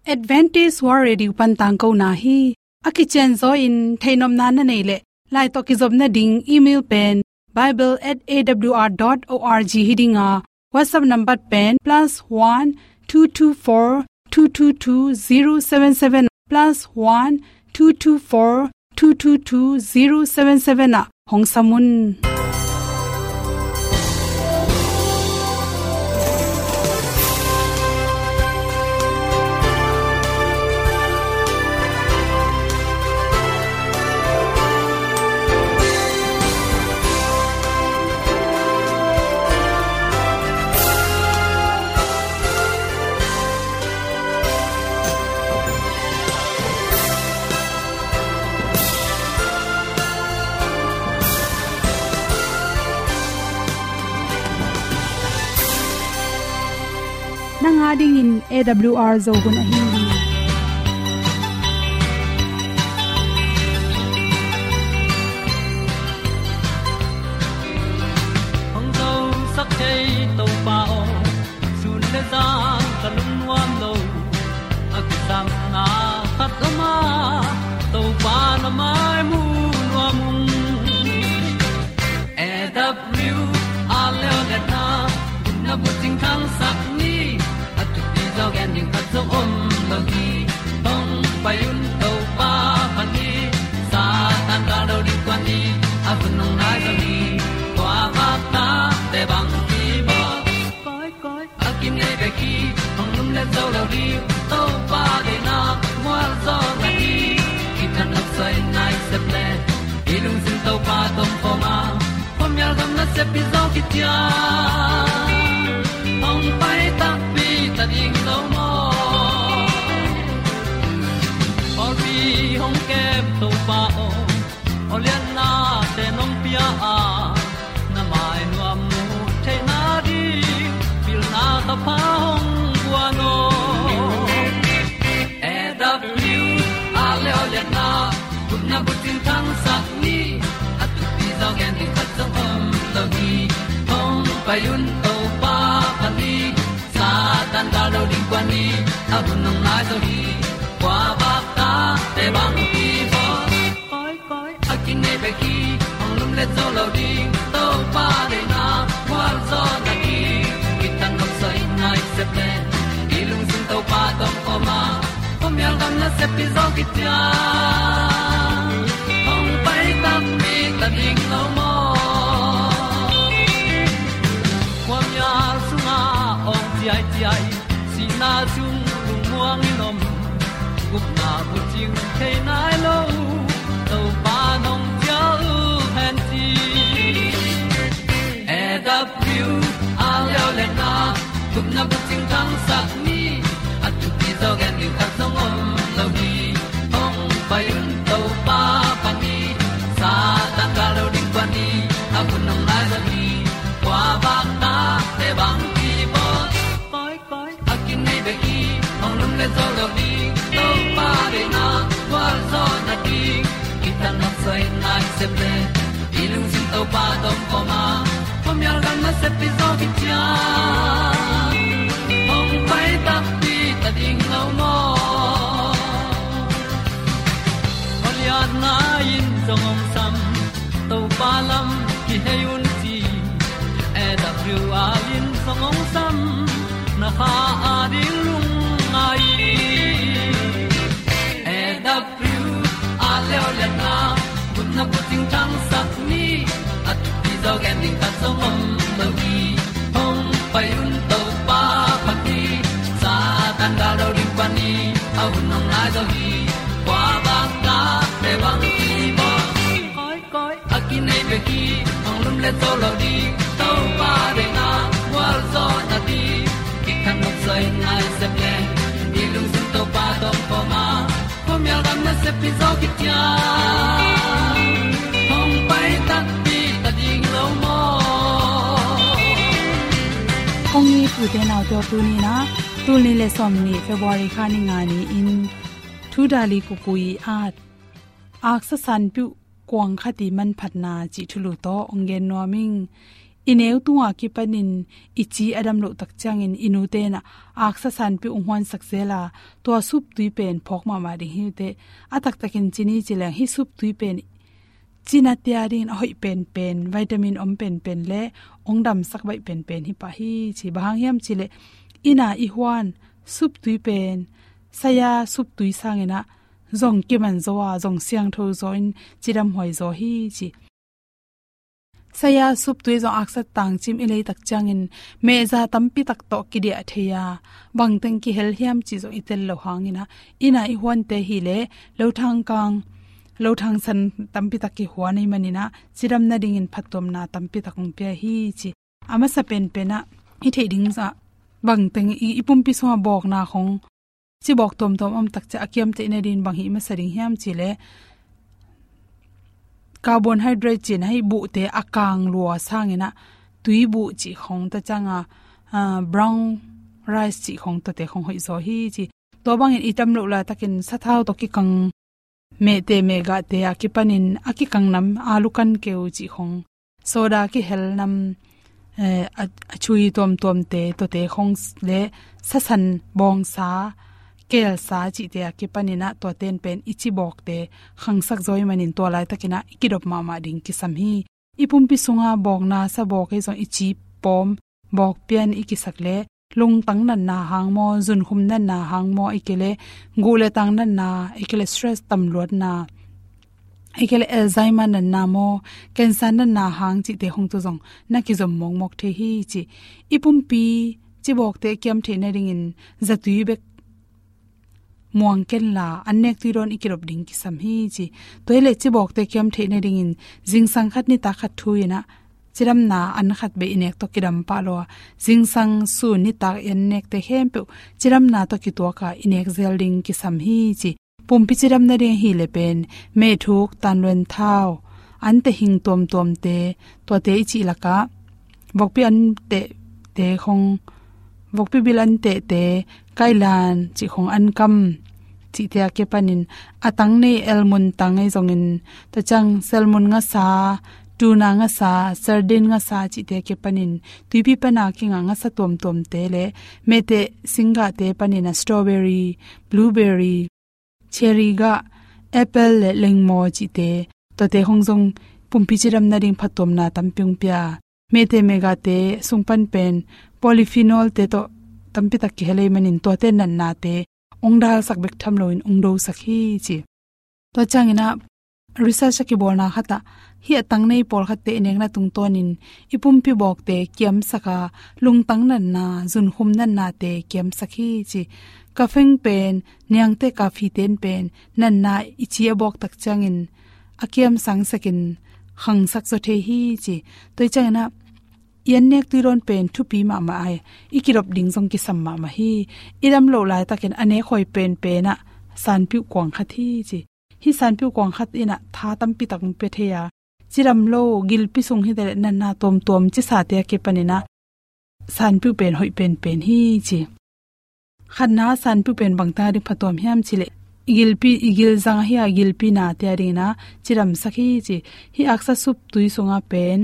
Advantage World Radio pantang ko na hi akichen zo in thainom na na nei le lai to ki zob na ding email pen bible@awr.org hidinga WhatsApp number pen +1 224 222 077 +1 224 222 077 na hong samun nanga ding in AWR zo gun a hi hong zo sak chei to pa o sun le za ta lum nuam lo akisam na khat ma to pa na mai mu nuam AWR a le na na bu ting thang sak ni dog ending cut so om lo gi hong pai un to pa pan ni sa tan ga do di kwan ni a bu nong nai zo ni kwa ba ta te bang ki bo koi koi a kim nei be ki hong lum le zo lo di to pa de na mo zo na ni ki tan nok sai nai se ple ilung sin to pa tom ko ma pom yal gam na se pi zo ki tia hong pai ta pi ta ding lo mo ori hong kem to pa o lian na te nong pia a na mai nu am nu the na di pil na ta pa hong bua no AW a le o lian na kun na bu tin thang sak ni at ti zo gen ti khat zo om lo gi hong pai un to pa pa ni tan ga lo ding kwan ni a bu nong lai zo hi kwa ba ta te bang ki bo koi koi a kin nei be ki ong lum le zo lo ding to pa de na kwa zo na ki ki tan nok sai nai se ple i lung sun to pa tom ko ma pom yal gam na se pi zo ki tia ong pai ta mi ta ding lo mo kwam ya sunga ong ti ai na chung lung muang ni nom gup na bu ting thei nai lo to pa nong pia u han ti AW a leo le na gup na bu ting tang sak ni at tu ti zo gen ni khat song om lo ni ong pai un to pa pa ni sa ta ka lo ding pa ni a bu nong lai za ni kwa ba ta te bang ki bo koi koi a kin nei be ki ong lum le zo lo ni to pa de na kwa zo na ki ki ta na sai nai se ple i lung sin to pa tom ko ma pom yal gam na se pi zo ki tia ong pai ta pi ta ding lo mo olian na in zong om sam to pa lam ki he un ti AW a in zong om sam na ha a ding lung ai AW a le o le na kun na bu ting tang sak ni at ti zo gen ding ta zo om lo gi hong pai un to pa pa ti sa tan ga do ri pa ni au nong lai zo gi kwa ba ta pe bang ti bo koi koi a kin nei be ki hong lum le zo lo di to pa de na wa zo na ti ki kan nok sai nai se ple ni lung sun to pa tom ko ma pom yal gam na se pi zo ki tia hong pai ta pi ta ding lo mo kong ni pu te na to tu ni na tu ni le som ni February kha ni nga ni in thu dali ku kui at ak sa san pu kwang khati man phatna chi thulu to ongen noming ineu tunga ki panin ichi adam lo tak changin inute na aksa san pi ungwan saksela to sup tui pen phok ma ma ri hite atak takin chini chilang hi sup tui pen china tiarin hoi pen vitamin pen le ongdam sak bai pen hi pa hi chi bang yam chile ina i hwan sup tui pen saya sup tui sangena zong ki man zowa zong siang tho zoin chiram hoi zo hi chi saya sup tui zo aksat tang chim ilei tak changin me za tampi tak to ki dia theya bangteng ki hel hiam chi zo itel lo hangina ina I hwan te hi le lo thang san tampi tak ki huani manina chiram na ding in phatom na tampi takung pe hi chi ama sa pen pena hi the ding za bangteng ipum pi so bok na khong chi bok tom om tak cha akyam te na din bang hi ma saring hiam chi le carbohydrate chin hai bu te akang lua sangena tui bu chi khong ta changa brown rice chi khong to te khong hoi zo hi chi to bang in itam lo la takin sathau to ki kang me te me ga te akipanin akikang nam alu kan keu chi khong soda ki hel nam achui tom te to te khong le sasan bong sa kel sa chi te akipanina to ten pen ichi bok te khangsak zoi manin to lai takina ikidop mama ding ki samhi ipumpi sunga bok na sa bok e zo ichi pom bok pian ikisak le lung tang nan na hang mo zun khum nan na hang mo ikele gule tang nan na ikele stress tam lot na ikele alzheimer nan na mo cancer nan na hang chi te hong to jong na ki zom mong mok the hi chi ipumpi chi bok te kyam the na ring in zatui bek muang ken la anek tuiron ikirop ding ki sam hi chi toile chi bok te kyam the na ring in jing sang khat ni ta khat thuina chiram na an khat be inek to kidam pa lo jing sang su ni ta en nek te hem pe chiram na to ki to ka inek zel ding ki sam hi chi pumpi chiram na re hi le pen me thuk tan len thau an te hing tom te to te chi laka bokpi an te khong bokpi bilan te kailan chi khong an kam chi te ke panin atang nei elmun tangai zongin ta chang selmun nga sa tuna nga sa sardine nga sa chi te ke panin tuipi pana ki nga sa tom te le me te singa te panina strawberry blueberry cherry ga apple le lengmo chi te to te hongjong pumpi chiram na ring phatom na tampyung pya me te mega te sungpan pen polyphenol te to tampi tak ki helei manin to te nan na te ongdal sakbek tham loin ongdo sakhi chi to changina research ki bolna khata hi atang nei por khatte enengna tungtonin ipumpi bok te kiam saka lungtang nan na zun khum nan na te kiam sakhi chi kafeng pen nyang te kafi ten pen nan na ichia bok tak changin akiam sang sakin khang sak so the hi chi toi changna yan nek tuiron pen thupi ma ai ikirop ding jong ki samma ma hi iram lo lai takin ane khoi pen na san piu kwang khathi chi hi san piu kwang khat ina tha tam pi tak pe theya chiram lo gil pi sung hi de na na tom chi sa te ke panina san piu pen hoi pen hi chi khanna san piu pen bangta ri phatom hiam chile igil zang hi igil pi na te ri na chiram sakhi chi hi aksa sup tui sunga pen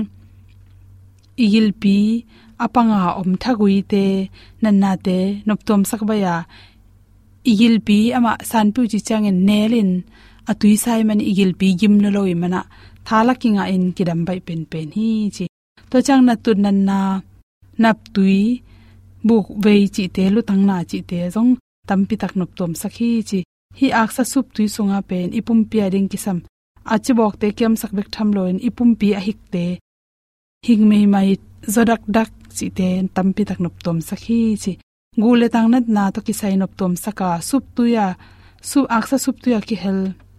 igil pi apanga om thagui te nanna te noptom sakbaya igil pi ama sanpu chi changen nelin atui sai man igil pi gim lo loi mana thala kinga in kidam bai pen hi chi to chang na tun nan na nap tui buk vei chi te lu tang na chi te jong tampi tak noptom sakhi chi hi aksa sup tui sunga pen ipum pi ading kisam achi bok te kem sakbek tham loin ipum pi a hik te hingmei mai zodak dak chi te tampi tak nop tom sakhi chi gule tang nat na to ki sai nop tom saka sup tuya su aksa sup tuya ki hel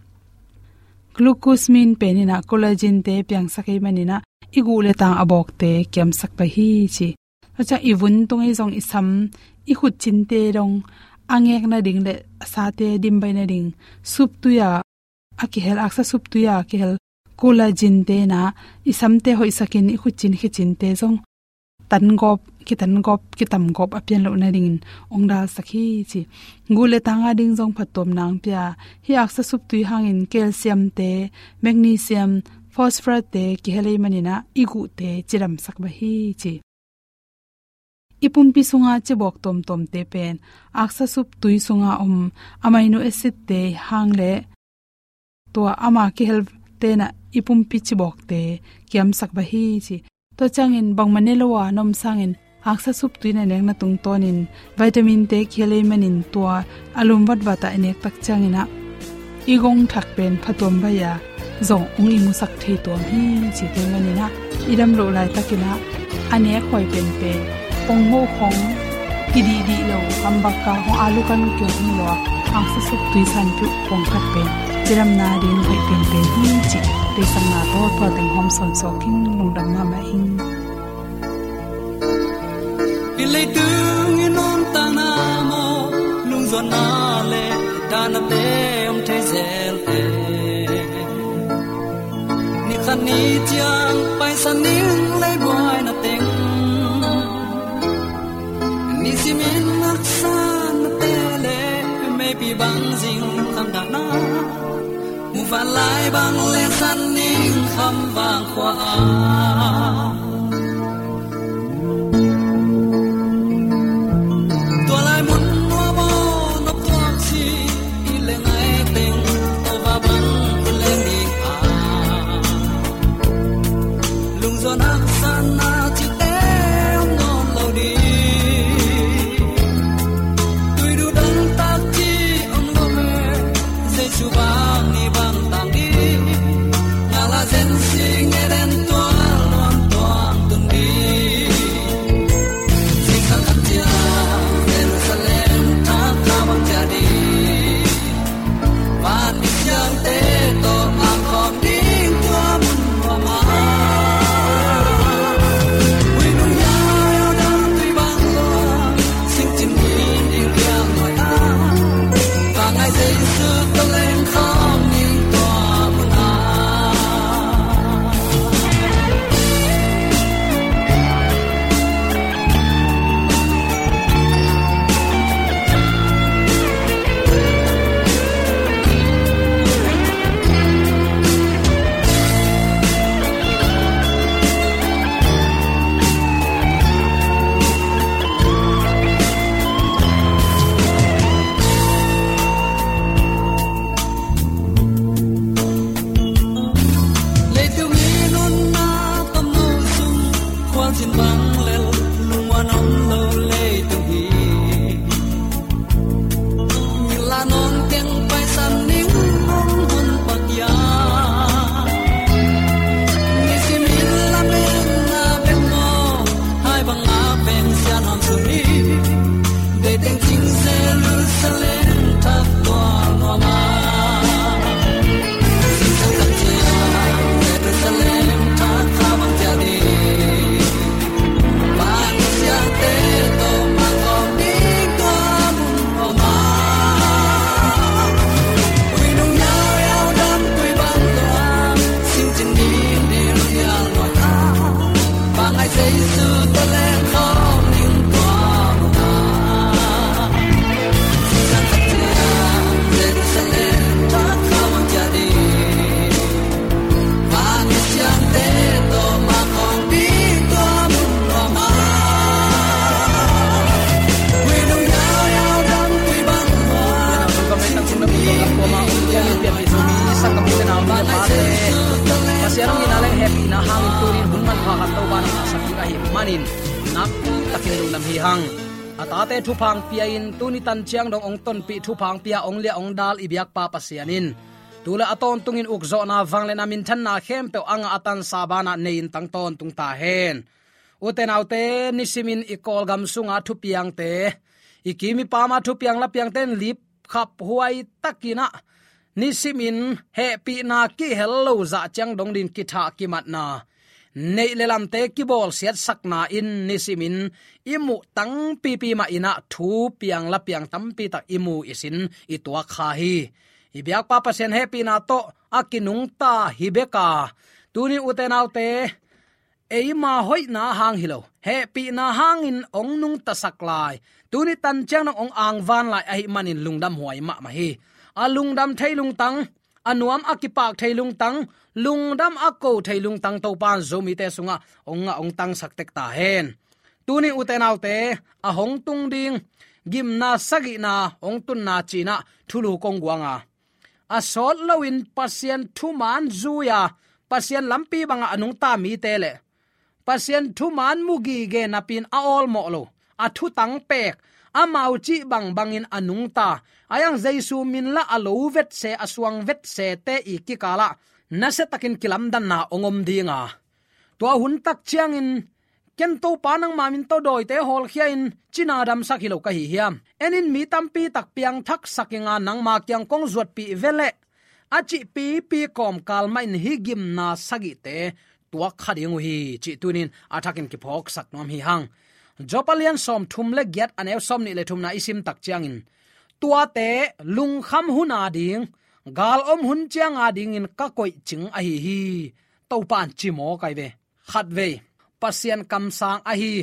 glucosamine penina collagen te pyang sakai manina igule tang abok te kyam sak pa hi chi acha iwun tongai jong isam I khut chin te rong angek na ding le sa te dim bai na ding sup tuya aki hel aksa sup tuya ki hel collagen te na isamte hoi sakin I khuchin khichin te jong tan gop ki tam gop apian lo na ring ongda sakhi chi gule tanga ding jong phatom nang pya hi aksa sup tui hangin calcium te magnesium phosphorus te ki helei manina igu te chiram sakba hi chi ipumpi sunga chebok tom tom te pen aksa sup tui sunga amino acid te hangle to ama ki hel te na ipumpi chebok te kiam sakba hi chi to changin bangmanelowa nom sangin aksa sup tui na nek na tung tonin vitamin te khelei manin to alum wat bata enek tak changina igong thak pen phatom baya zong ungi musak thei tom hi chi te manina idam lo lai takina ane khoi pen pe pong mo khong kidi di lo ambaka ho alu kan kyo ni lo aksa sup tui san pu pong khat pen chiram na din hoi pen pen hi chi te sang na to to teng hom son so king lungdam ma ma hing ilai tung inon ta na mo lung zon na le ta na te om the zel te ni khan ni chiang pai san ning lai boy na teng ni simin nak san na te le me pi bang jing kham da na mu van lai bang le san ning kham wang khwa Pasiarong inaleng happy na hangin turin hunman phakato ban asakira hi manin nak takin lam hi hang atate thupang piain tunitan chiang dong ong ton pi thupang pia ong le ong dal ibyak pa pasianin tula aton tungin ukzo na wangle na min than na khem pe anga atan sabana nein tang ton tung ta hen uten autte nisimin ikol gam sunga thupiang te ikimi pama thupiang la piang ten lip khap huai takina nisimin happy na ki hello za chang dong din kitha kimat na nei lelam te ki bol siat sakna in nisimin imu tang pi pi ma ina thu piang la piang tam pi tak imu isin itwa kha hi ibyak pa pasen happy na to akinung ta hibeka tuni uten autte eima hoi na hang hilo happy na hangin ong nung ta saklai tuni tan chang ong ang van lai ai manin lungdam huai ma ma hi alungdam thailung tang anuam akipak thailung tang lungdam akko thailung tang to pan zomi te sunga ong tang saktek ta hen tuni utenaute a hong tung ding gimna sagina ong tun na china thulu kongwanga a sol lowin pasien thuman zuya pasien lampi banga anung ta mi tele pasien thuman mugi ge napin a ol mo lo a thu tang pek a mau chi bangin anung ta ayang jaisu min la alo vet se aswang vet se te i ki kala na se takin kilam dan na ongom dinga to hun tak chiang in ken to panang mamin to doi te hol khia in china dam sakilo ka hi hiam enin mi tampi tak piang thak sakinga nang ma kyang kong zuat pi vele achi pi kom kal main hi gim na sagi te tua khading hi chi tunin athakin ki phok sak nom hi hang jopalian som thum le giat anew som ni le thum na isim tak chiang in tua te lung kham huna ding gal om hun chiang a ding in ka koi ching a hi to pan chi mo kai ve khat ve pasien kam sang a hi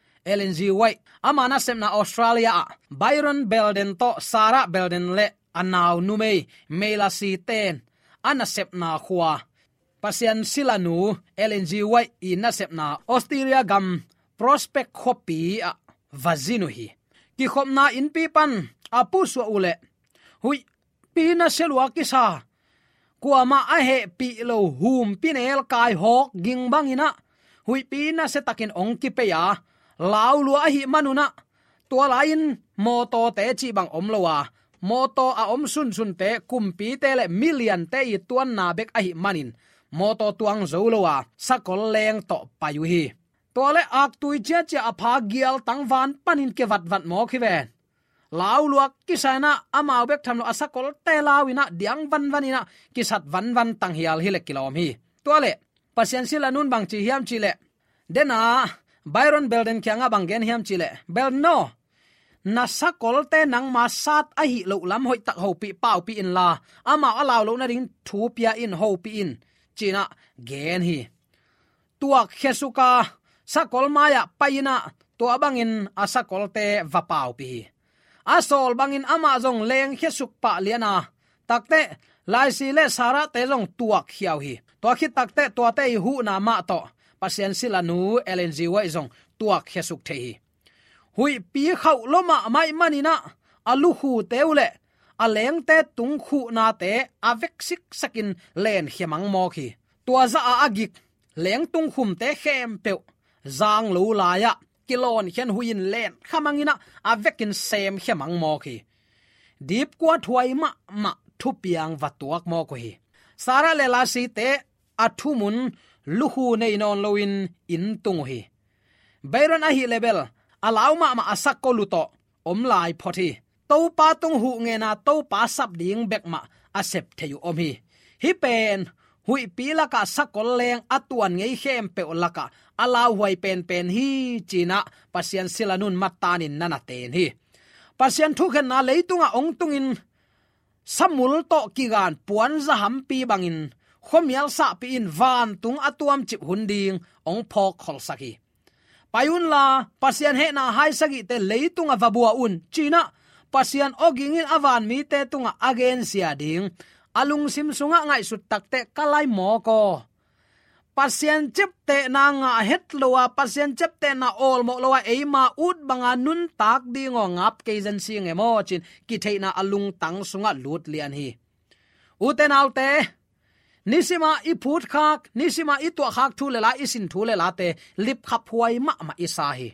LNG wai amana semna Australia Byron Belden to Sarah Belden le anaw numei mela si ten ana sepna khwa pasien silanu LNG wai ina sepna Australia gam prospect khopi a vazinu hi ki khopna in pi pan apu su ule hui pi na selwa ki sa kuama a he pi lo hum pinel kai hok ging bangina hui pi na se takin ong ki pe ya law lu a hi manuna to lain moto te chi bang om lowa moto a om sun te kumpi te le million te i tuan na bek a hi manin moto tuang zo lowa sakol leng to payu hi to le ak tui cha cha apha gial tangwan panin ke wat mo khiven law luak kisana amau bek thamlo asakol te lawina diang vanina kisat van tang hial hi le kilom hi to le pasien silanun bang chi hiam chi le dena Byron Belden kyanga bangen hiam chile bel no na sakol te nang ma sat a hi lo lam hoi tak ho pi pau pi in la ama alaw lo na ring thu pia in ho pi in china gen hi tuak khesuka sakol maya paina to abangin asakol te va pau pi asol bangin ama jong leng khesuk pa liana takte lai si le sara te jong tuak hiao hi to khi takte to te hu na ma to pasien silanu LNG wa izong tuak khesuk thei hui pi khau loma mai manina alu hu teule aleng te tung khu na te avek sik sakin len hiamang mo khi tua za a agik leng tung khum te khem pe zang lo la ya kilon hian huin len khamangina avekin sem hiamang mo khi dip kwa thuai ma thu piang watuak mo ko hi sara le la si te athumun luhu nei non loin in tung hi Byron a hi level alauma ma asak ko luto omlai photi to pa tung hu nge na to pa sap ding bek ma asep theyu om hi pen hui pila ka sakol leng atuan ngei khem pe olaka alaw huai pen hi china pasien silanun matanin nana ten hi pasien thuken na leitunga ong tungin samul to kigan puan za hampi bangin khomial sa pi in van tung atuam chip hunding ong phok khol saki payun la pasien he na hai sagi te leitunga vabua un china pasien ogingin avan mi te tunga again sia ding alung sim sunga ngai sut takte kalai mo ko pasien chep te na nga het lowa pasien chep te na ol mo lowa eima ut banga nun tak dingo ngap ke jan sing emo chin ki theina alung tang sunga lut lian hi uten autte nisima i phut khak nisima i to khak thu le la isin thu le la te lip khap huai ma isa hi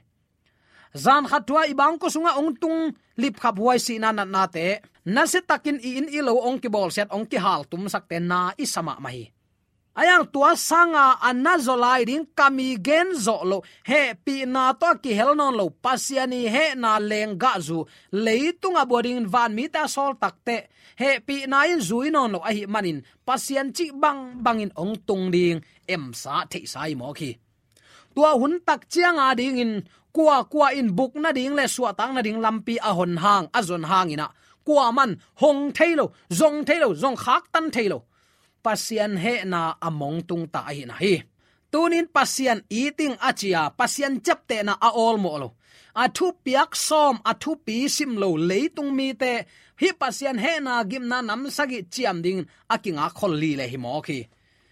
zan khatwa ibang ko sunga ong tung lip khap huai si na te na se takin in ilo ong ki bol set ong ki hal tum sak te na isama ma hi ayang tua sanga anazolai ding kami gen zo lo he pi na to ki hel non lo pasiani he na lenga zu leitunga boarding van mi ta sol takte he pi na in zui non lo a hi manin pasian chi bangin ong tung ding em sa thei sai mo khi tua hun tak chiang a ding in kwa in buk na ding le suwa tang na ding lampi a hon hang azon hangina kwa man hong thailo zong khak tan thailo pasian he na among tung ta hi na hi tunin pasian eating achia pasian chapte na a all mo lo a thu piak som a thu pi sim lo leitung mi te hi pasian he na gim na nam sagi chiam ding akinga kholli le hi mo khi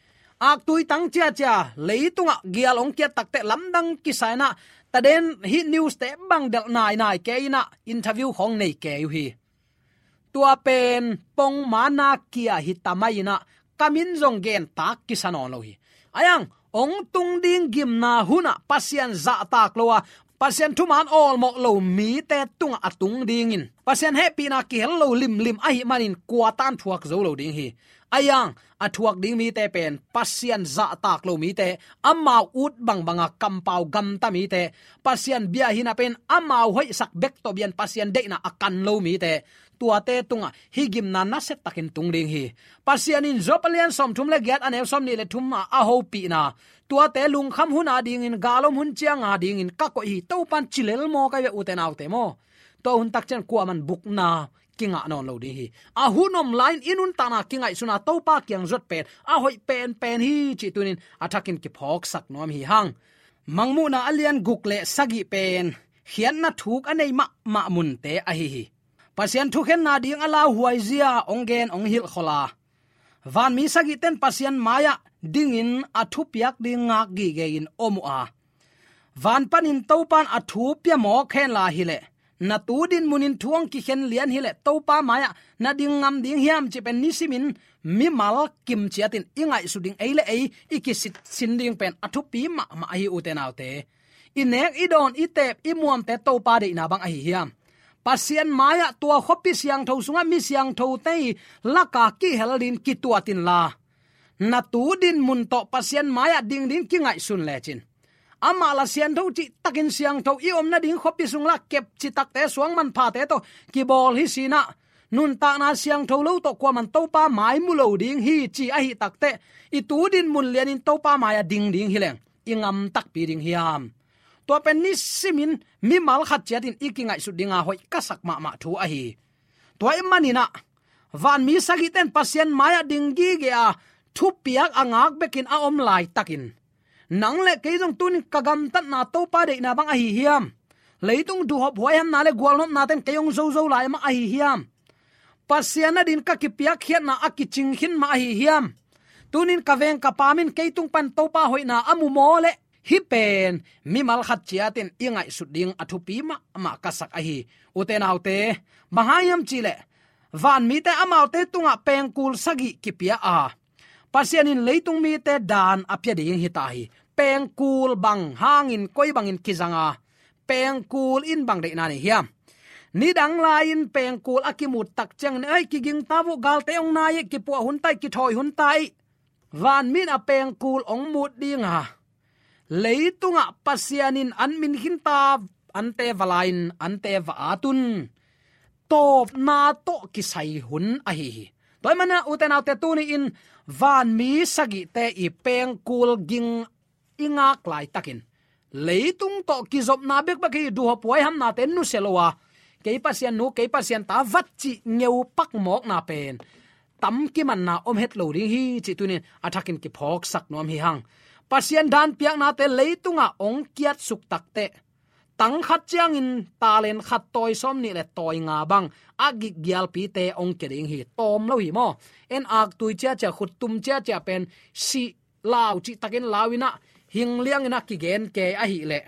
ak tui tang cha cha leitunga gialong kia takte lamdang kisaina taden hi news te bang del nai nai ke ina interview khong nei ke yu hi tua pen pong mana kia hitamaina kamin jong gen tak kisanon lo hi ayang ong tung ding gim na huna pasian za tak lowa pasian thuman all mo lo mi te tung atung ding in pasian happy na ki hello lim lim ai manin kwa tan thuak zo lo ding hi ayang athuak ding mi te pen pasian za tak lo mi te amau ut bang banga kampau gam ta mi te pasian bia hina pen amau hoi sak bek to bian pasian de na akan lo mi te tua te tunga higim na na set takin tung ding hi pasian in zopalian som thum le get anew som ni le thum a ho pi na tua te lung kham hun ading in galom hun chiang ading in ka ko hi to pan chilel mo ka we uten autte mo to hun tak chen kwa man buk na kinga non lo di hi a hunom line inun tana kingai suna to pa kyang zot pen a hoi pen hi chi tunin athakin ki phok sak nom hi hang mangmu na alian gukle sagi pen hian na thuk anei ma mun te a hi pasian thuken na ding ala huai zia ongen ong hil khola van mi sagi ten pasian maya dingin athu piak ding ngak gi ge in omu a van panin topan athu pia mo khen la hile na tu din munin thuang ki khen lian hile topa maya na ding ngam ding hiam chi pen nisimin mi mal kim chiatin ingai suding eile ei ikisit sinding pen athu pi ma hi utenaute inek idon itep imuam te topa de na bang a hi hiam pasien maya tua khopi siang tho sunga mi siang tho te laka ki helin ki tuatin la na tu din mun to pasien maya ding ki ngai sun le chin ama la sian tho chi takin siang tho i om na ding khopi sung la kep chi tak te suang man pha te to ki bol hi sina nun ta na siang tho lo to kwa man to pa mai mu lo ding hi chi a hi tak te i tu din mun lian in to pa maya ding hileng ingam tak pi ding hiam to pen ni simin mi mal khat chatin ikingai su dinga hoi kasak ma thu a hi toy manina van mi sagi ten pasien maya ding gi ge a thu piak angak bekin a om lai takin nang le ke jong tun kagam tat na to pa de na bang a hi hiam leitung du hop hoyam na le gwal nom na ten kayong zo lai ma a hi hiam pasien na din ka ki piak khiat na akiching hin ma a hi hiam tunin kaveng kapamin keitung pan to pa hoina amu mole hi pen mi mal khat chiatin ingai suding athupi ma kasak a hi uten autte mahayam chile van mi te amaute tunga pengkul sagi kipia a pasianin leitung mi te dan apya ding hitahi pengkul bang hangin koi bangin kizanga pengkul in bang de na ni hiam ni dang lain pengkul akimut tak chang nei kiging tawu galte ong nai ki pu hun tai ki thoi hun tai van min a pengkul ong mut dinga leitunga pasianin anmin hinta ante valain ante va atun top na to kisai hun a hi toy mana uten autte tuni in van mi sagi te i peng kul ging inga klai takin leitung to kizop na bek baki du ho poi ham na ten nu selowa ke pasian ta vatchi ngeu pak mok na pen tam ki man na om het lo ring hi chi tunin athakin ki phok sak nom hi hang pasian dan piak na te leitunga ong kiat suk takte tang khat chiang in talen khat toy som ni le toy nga bang agi gyal pi te ong kering hi tom lo hi mo en ak tui cha khut tum cha pen si law chi takin lawina hing liang ina ki gen ke a hi le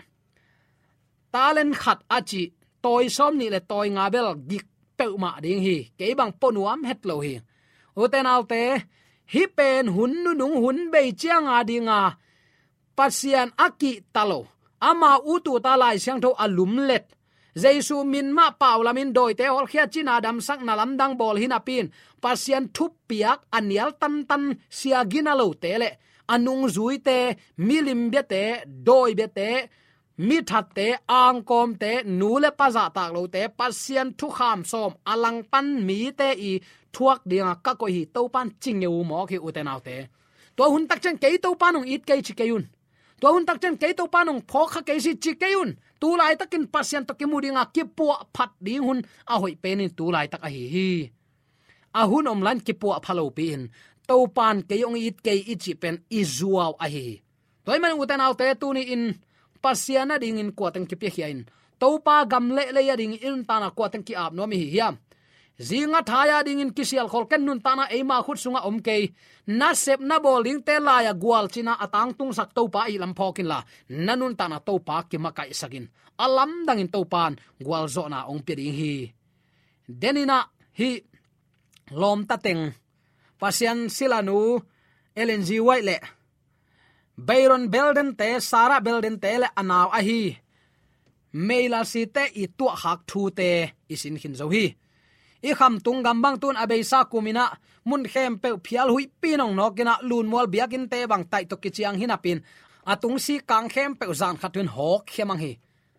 talen khat achi toy som ni le toy nga bel gik pe ma ding hi ke bang ponuam het lo hi uten autte hi pen hun nu nung hun be chiang a dinga pasian aki talo ama utu ta lai siang tho alum let jesu min ma paulamin doi te hol khia china dam sak na lam dang bol hina pin pasian thup piak anial tan sia ginalo tele anung zui te milim be te doi be te mi that te ang kom te nu le pa za tak lo te pasian thu kham som alang pan mi te i thuak dinga ka ko hi to pan chingeu mo ki utenaw te to hun tak chen ke to panong it ke chi keun to hun tak chen ke to panong phok kha ke si chi keun tu lai takin pasian to ki mudinga ki pu phat ding hun a hoi penin tu lai tak a hi a hun omlan ki pu phalo pin to pan ke yong it ke ichi pen izuaw a hi toy man uten autte tu ni in pasiana ding in ko tang ki pe hiain topa gam le le ya ding in ta na ko tang ki ap no mi hiam zinga thaya ding in kisial khol ken nun ta na ema khut sunga omke na sep na bowling te la ya gwal china atang tung sak topa i lam phokin la nanun ta na topa ki makai sakin alam dangin topan gwal zo na ong pe ding hi denina hi lom ta teng pasian silanu LNG white le Byron Belden te Sarah Belden te le anaw a hi maila si te i tu hak thu te isin hin zo hi i kham tung gambang tun abeisa kumina mun khem pe phial hui pinong nokina lun mol biakin te bang tai to kichiang hinapin atung si kang khem pe zan khatun hok khemang hi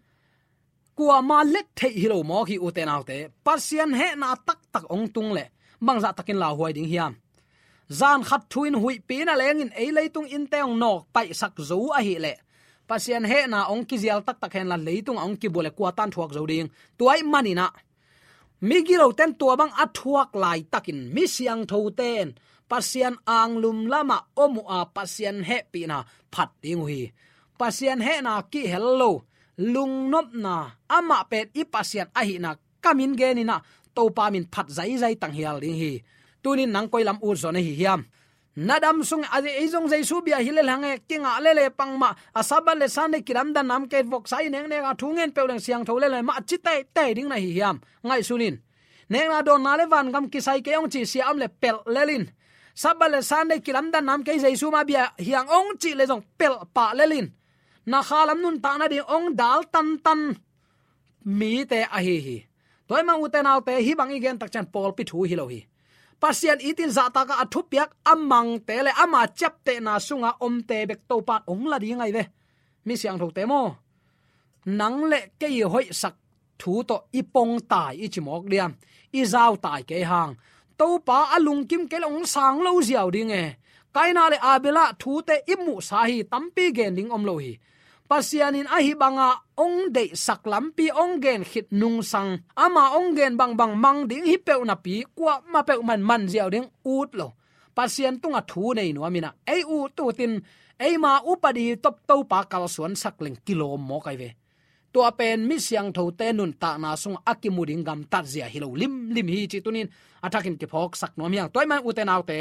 kwa ma let the hilo mo hi uten autte pasian he na tak tak ong tung le mangza takin la huai ding hiam zan khat thuin hui pina lengin ei leitung in teong nok pai sak zo a hi le pasian he na ong ki zial tak tak hen la leitung ong ki bole kwa tan thuak zo ding tuai manina migilo ten tua bang athuak lai takin mi siang tho ten pasian anglum lama omu a pasian he pina phat ding hui pasian he na ki hello lung nop na ama pet i pasian a hi na kamin ge ni na to pa min phat zai zai tang hial ding hi tunin nang koi lam ur zone hi hiam nadam sung ade ezong zai su bia hilel hange kinga lele pangma asabal le san kiram dan nam ke vok sai neng ne ga thungen peuleng siang thole le ma chi te te ding na hi hiam ngai sunin neng na don na le van gam ki sai ke ong chi siam le pel lelin sabal le san kiram dan nam ke zai su ma bia hiang ong chi le jong pel pa lelin na khalam nun ta na di ong dal tan tan mi te a hi hi toy ma uten autte hi bang igen tak chan pol pi thu hi lo hi pasian itin zata ka athupiak amang tele ama chapte na sunga omte bek topan ong la ding ai ve mi siang thok te mo nang le ke yi hoi sak thu to ipong tai i chimok liam i zau tai ke hang topa alung kim ke long sang lo ziaw ding e kaina le abela thu te imu sa hi tampi gen ding om lo hi pasianin ahi banga ong de saklampi ong gen khit nung sang ama ong gen bang bang mang ding hi peu na pi kwa ma peu man ziaw ding ut lo pasian tunga thu nei no amina ei u tu tin ei ma upadi top to pa kal suan sakleng kilo mo kai ve to pen mi siang tho te nun ta na sung akimuding gam tat zia hilo lim hi chi tunin atakin ki phok sak no miang toy man uten autte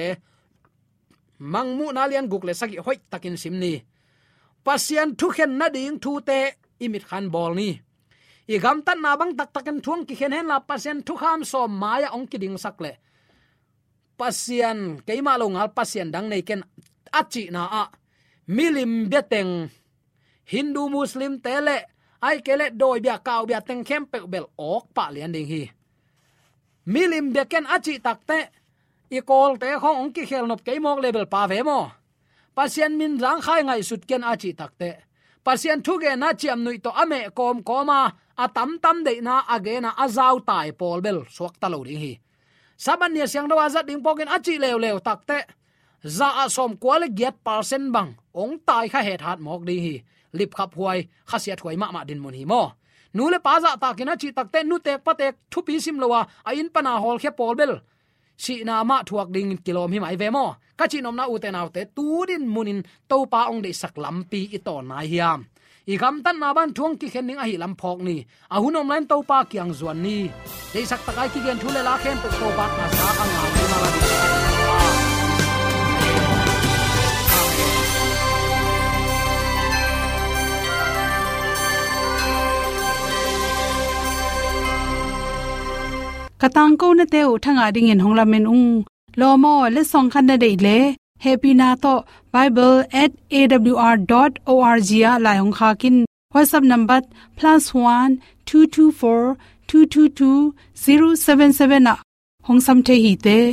mangmu nalian gukle saki hoi takin simni pasian thu khen na ding thu te imit khan bol ni i gam tan na bang tak takan thuang ki khen hen la pasian thu kham so maya ong ki ding sakle pasian keima lo ngal pasian dang nei ken achi na a milim beteng hindu muslim tele ai kele doi bia kaw bia teng khem pe bel ok pa lian ding hi milim beken achi takte i kol te khong ong ki khel nop keimok level pa ve mo pasian min rang khai ngai sut ken achi takte pasian thu ge na chiam nui to ame kom koma atam tam de na agena azau tai pol bel suak ta lo ding hi saban nia siang do azat ding pokin achi lew takte za asom kwal get percent bang ong tai kha het hat mok ding hi lip khap huai khasiat huai ma din mun hi mo nu le pa za ta kina chi takte nu tek patek thu pi sim lowa a in pana hol khe pol bel si na ma thuak ding kilom hi mai ve mo ka chi nom na u te naw te tu din munin to pa ong de sak lampi i to na hiam i gam tan na ban thuang ki khen ning a hi lam phok ni a hunom lain to pa kyang zuan ni de sak takai ki gen thule la khem to pa na sa ang a ni ma la katang ko na teu thanga ding in hongla men ung lomo le song khan na dei le happy na to bible@awr.org ya la hong kha kin whatsapp number +1 224 222 077 na hong sam the hi te